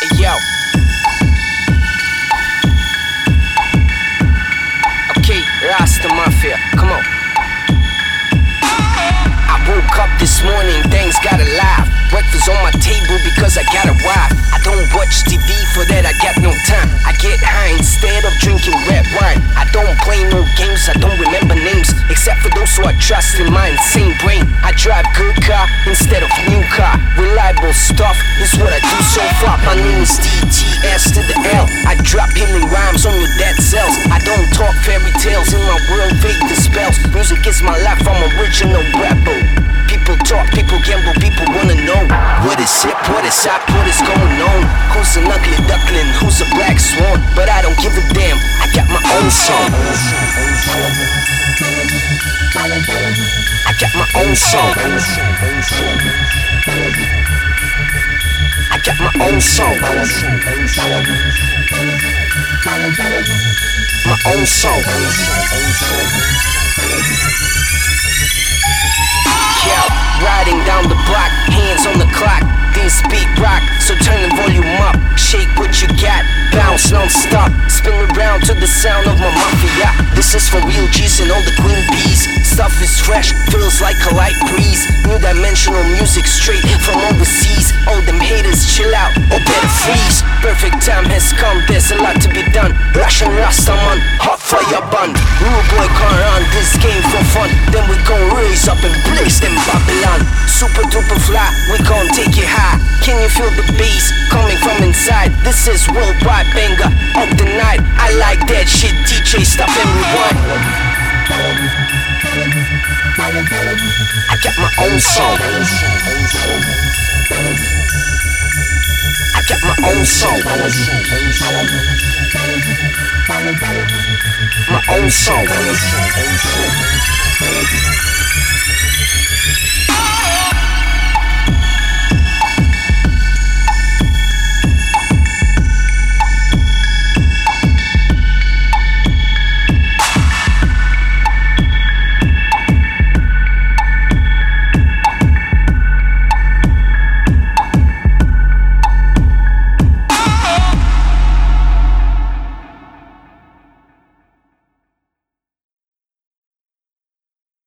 Yo. Okay, Rasta Mafia, come on. I woke up this morning, things got alive. Breakfast on my table because I got a wife. I don't watch TV, for that I got no time. I get high instead of drinking red wine. I don't play no games, I don't remember names, except for those who I trust in my insane brain. I drive good car instead of new car. Reliable stuff is what I do so far. My name is DTS to the L. I drop healing rhymes on your dead cells. I don't talk fairy tales, in my world fake the spells. Music is my life, I'm original rebel. People talk, people gamble, people wanna know what is hip, what is hot, what is going on. Who's an ugly duckling, who's a black swan? But I don't give a damn, I got my own song. I got my own song. I got my own song. My own song. Riding down the block, hands on the clock. This beat rock, so turn the volume up. Shake what you got, bounce non-stop. Spin around to the sound of my mafia. This is for real G's and all the queen bees. Stuff is fresh, feels like a light breeze. New dimensional music straight from overseas. All them haters chill out, or better freeze. Perfect time has come, there's a lot to be done. Russian Rastaman, hot fire bun. Rude boy can't run this game for fun. Then we gon' raise up and blaze them Babylon. Super duper fly, we gon' take it high. Can you feel the bass coming from inside? This is worldwide banger of the night. I like that shit, DJ, stop and rewind. I got my own song. I got my own song. My own song.